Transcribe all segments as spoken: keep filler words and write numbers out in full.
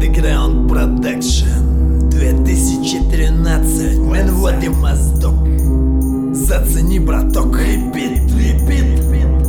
Underground Production две тысячи тринадцать. Мен вот и моздок. Зацени, браток. Репит, репит.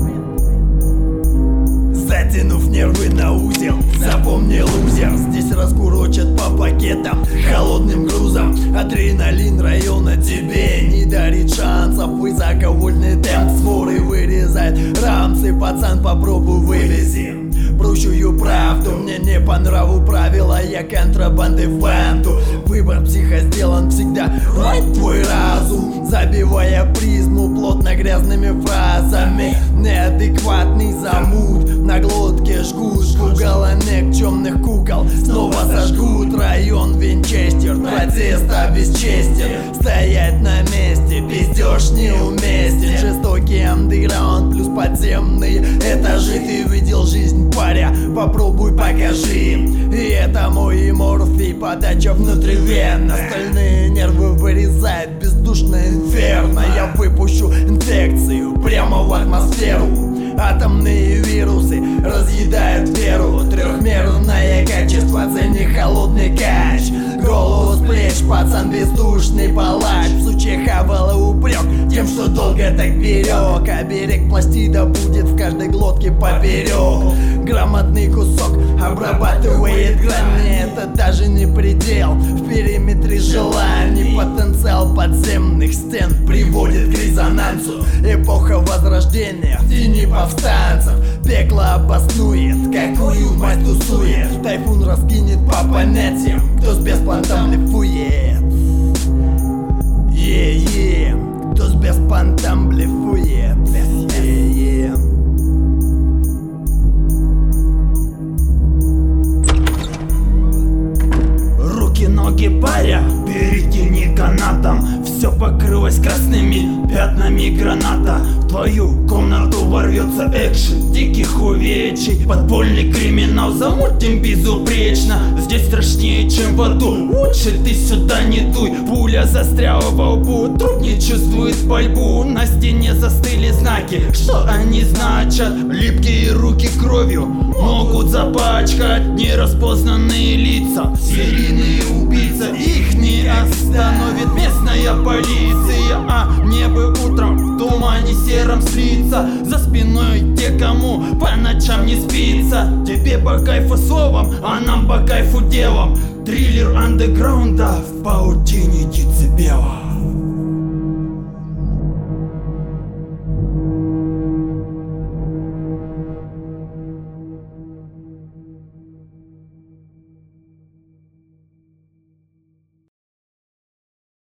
Затянув нервы на узел, запомни, лузер. Здесь раскурочат по пакетам холодным грузом. Адреналин района тебе не дарит шансов. Высоковольтный темп своры вырезает рамсы. Пацан, попробуй вывези прущую правду. Мне не по нраву правила, я контрабанды фанту. Выбор психа сделан всегда в твой разум, забивая призму плотно грязными фразами. Неадекватный замут на глотке жгут. Уголонек темных кукол снова сожгут. Район Винчестер, протест обесчестен. Стоять на месте, пиздеж неуместен. Жестокий андеграунд плюс подземные этажи. Ты видел жизнь, паря? Попробуй, покажи. И это мой морфий, подача внутривенно. Остальные нервы вырезает бездушное инферно. Я выпущу инфекцию прямо в атмосферу. Атомные вирусы разъедают веру. Трехмерное качество, цени холодный кач. Голову с плеч, пацан бездушный палач. В случае хавала упрек тем, что долго так берег. Оберег пластида будет в каждой глотке поперек. Грамотный кусок обрабатывает грани. Это даже не предел в периметре желаний. Потенциал подземных стен приводит к резонансу. Эпоха возрождения в тени повстанцев. Пекло обоснует, какую мать тусует. Тайфун раскинет по понятиям, кто с беспонтом блефует. Е-е, кто с беспонтом блефует. Е-е. Руки-ноги паря, перетяни канатом. Все покрылось красными пятнами граната. В твою комнату ворвется экшен диких увечий. Подпольный криминал замутим безупречно. Здесь страшнее, чем в аду. Лучше ты сюда не дуй. Пуля застряла во лбу, труп не чувствует пальбу. На стене застыли знаки, что они значат? Липкие руки кровью могут запачкать нераспознанные лица. Серийные убийцы, их не остановит местная полиция. А небо утром в тумане сером слится. За спиной те, кому по ночам не спится. Тебе по кайфу словом, а нам по кайфу делом. Триллер андеграунда в паутине децибела.